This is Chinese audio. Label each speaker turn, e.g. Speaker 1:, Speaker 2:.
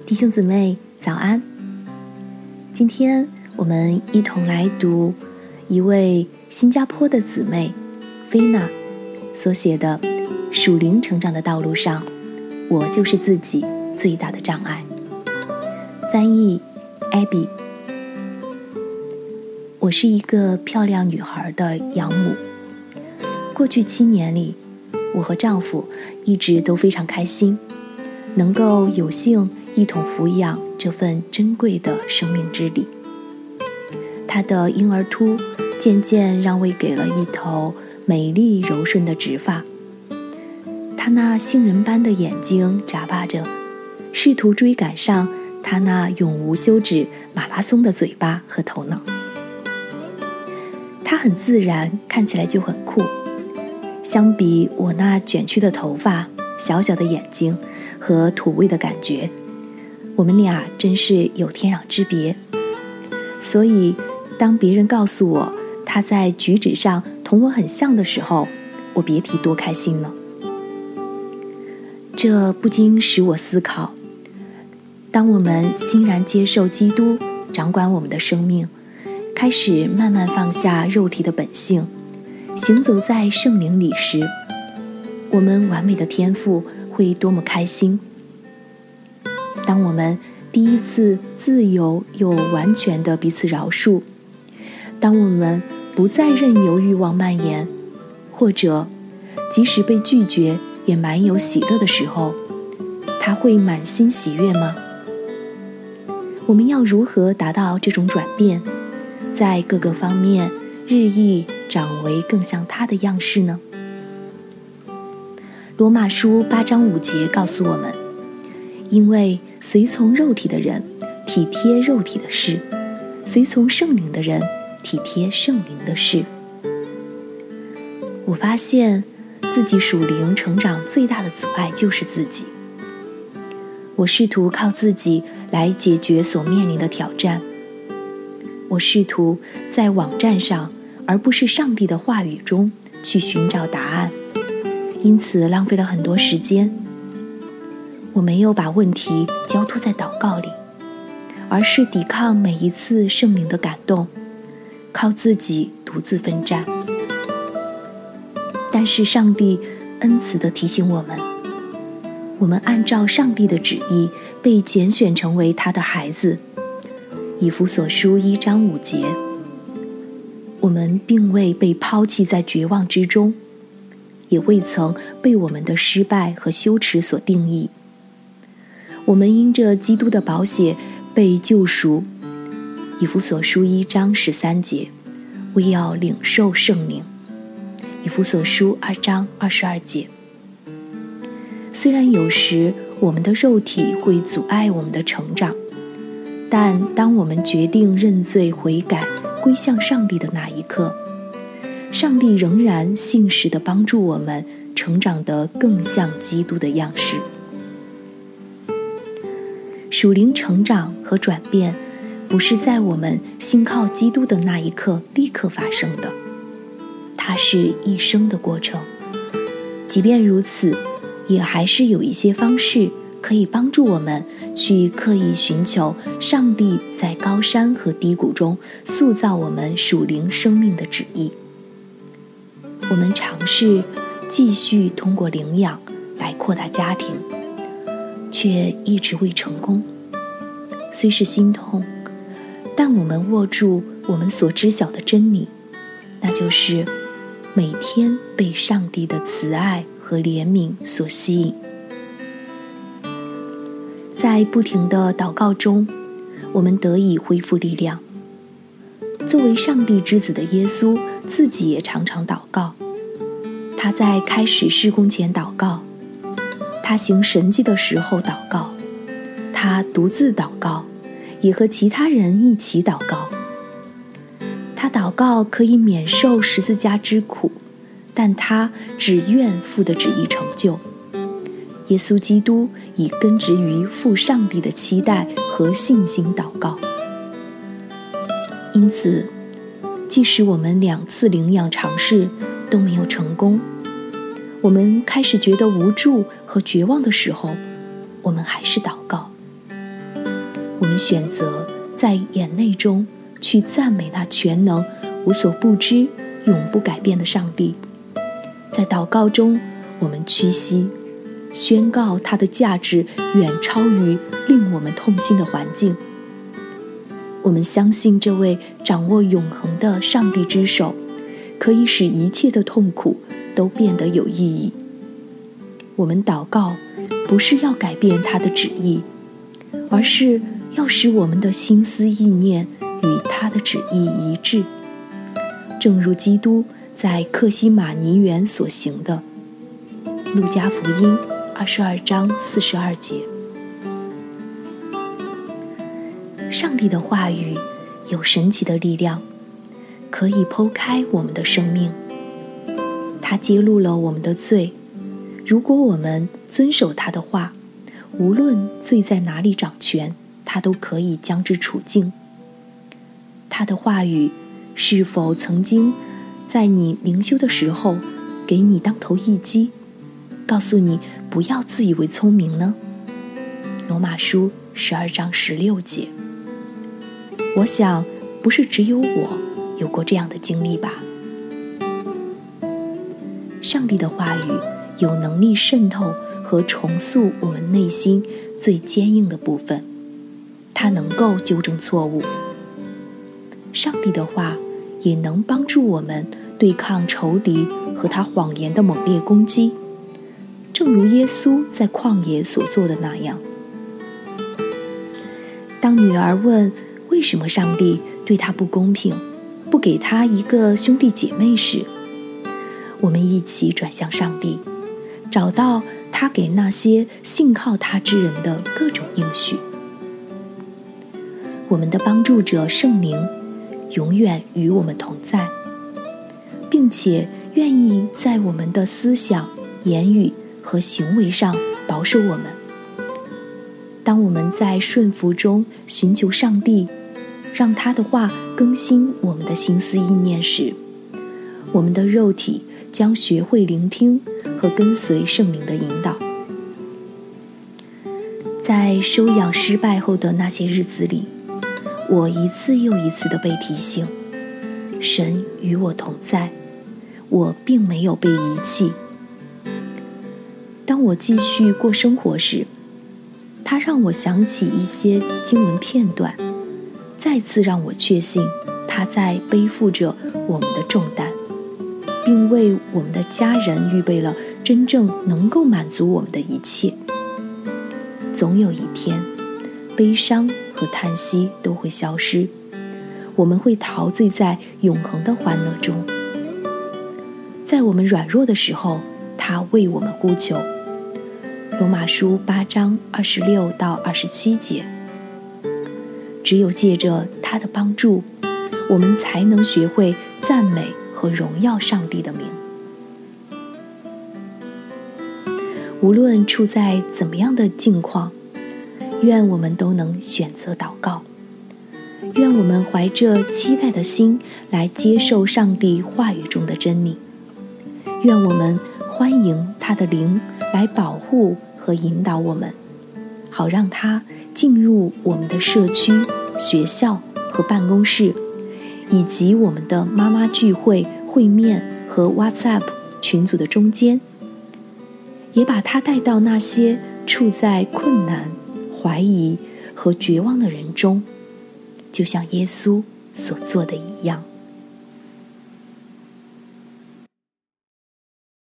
Speaker 1: 弟兄姊妹早安。今天我们一同来读一位新加坡的姊妹菲娜所写的《属灵成长的道路上，我就是自己最大的障碍》。翻译 Abby。 我是一个漂亮女孩的养母。过去7年里，我和丈夫一直都非常开心，能够有幸一同抚养这份珍贵的生命之礼。他的婴儿秃渐渐让位给了一头美丽柔顺的直发，他那杏仁般的眼睛眨巴着，试图追赶上他那永无休止马拉松的嘴巴和头脑。他很自然，看起来就很酷。相比我那卷曲的头发、小小的眼睛和土味的感觉，我们俩真是有天壤之别。所以当别人告诉我他在举止上同我很像的时候，我别提多开心了。这不禁使我思考，当我们欣然接受基督掌管我们的生命，开始慢慢放下肉体的本性，行走在圣灵里时，我们完美的天赋会多么开心。当我们第一次自由又完全的彼此饶恕，当我们不再任由欲望蔓延，或者即使被拒绝也满有喜乐的时候，他会满心喜悦吗？我们要如何达到这种转变，在各个方面日益长为更像他的样式呢？罗马书8章5节告诉我们，因为随从肉体的人体贴肉体的事，随从圣灵的人体贴圣灵的事。我发现自己属灵成长最大的阻碍就是自己。我试图靠自己来解决所面临的挑战，我试图在网站上而不是上帝的话语中去寻找答案，因此浪费了很多时间。我没有把问题交托在祷告里，而是抵抗每一次圣灵的感动，靠自己独自奋战。但是上帝恩慈地提醒我们按照上帝的旨意被拣选成为他的孩子。以弗所书1章5节，我们并未被抛弃在绝望之中，也未曾被我们的失败和羞耻所定义。我们因着基督的宝血被救赎。以弗所书1章13节，为要领受圣灵。以弗所书2章22节。虽然有时我们的肉体会阻碍我们的成长，但当我们决定认罪悔改归向上帝的那一刻，上帝仍然信实地帮助我们成长得更像基督的样式。属灵成长和转变不是在我们信靠基督的那一刻立刻发生的，它是一生的过程。即便如此，也还是有一些方式可以帮助我们去刻意寻求上帝在高山和低谷中塑造我们属灵生命的旨意。我们尝试继续通过领养来扩大家庭，却一直未成功。虽是心痛，但我们握住我们所知晓的真理，那就是每天被上帝的慈爱和怜悯所吸引。在不停的祷告中，我们得以恢复力量。作为上帝之子的耶稣自己也常常祷告，他在开始事工前祷告，他行神迹的时候祷告，他独自祷告，也和其他人一起祷告。他祷告可以免受十字架之苦，但他只愿父的旨意成就。耶稣基督以根植于父上帝的期待和信心祷告。因此，即使我们2次领养尝试都没有成功，我们开始觉得无助和绝望的时候，我们还是祷告。 我们选择在眼泪中去赞美那全能、无所不知、永不改变的上帝。在祷告中，我们屈膝，宣告他的价值远超于令我们痛心的环境。我们相信这位掌握永恒的上帝之手，可以使一切的痛苦都变得有意义。我们祷告，不是要改变他的旨意，而是要使我们的心思意念与他的旨意一致，正如基督在客西马尼园所行的。路加福音22章42节。上帝的话语有神奇的力量，可以剖开我们的生命。他揭露了我们的罪，如果我们遵守他的话，无论罪在哪里掌权，他都可以将之除尽。他的话语是否曾经在你灵修的时候给你当头一击，告诉你不要自以为聪明呢？罗马书12章16节。我想不是只有我有过这样的经历吧。上帝的话语有能力渗透和重塑我们内心最坚硬的部分，它能够纠正错误。上帝的话也能帮助我们对抗仇敌和他谎言的猛烈攻击，正如耶稣在旷野所做的那样。当女儿问为什么上帝对他不公平，不给他一个兄弟姐妹时，我们一起转向上帝，找到他给那些信靠他之人的各种应许。我们的帮助者圣灵永远与我们同在，并且愿意在我们的思想、言语和行为上保守我们。当我们在顺服中寻求上帝，让他的话更新我们的心思意念时，我们的肉体将学会聆听和跟随圣灵的引导。在收养失败后的那些日子里，我一次又一次地被提醒，神与我同在，我并没有被遗弃。当我继续过生活时，他让我想起一些经文片段，再次让我确信他在背负着我们的重担，并为我们的家人预备了真正能够满足我们的一切。总有一天，悲伤和叹息都会消失，我们会陶醉在永恒的欢乐中。在我们软弱的时候，他为我们呼求。罗马书8章26到27节。只有借着他的帮助，我们才能学会赞美和荣耀上帝的名。无论处在怎么样的境况，愿我们都能选择祷告，愿我们怀着期待的心来接受上帝话语中的真理，愿我们欢迎他的灵来保护和引导我们，好让他进入我们的社区、学校和办公室，以及我们的妈妈聚会、会面和 WhatsApp 群组的中间，也把他带到那些处在困难、怀疑和绝望的人中，就像耶稣所做的一样。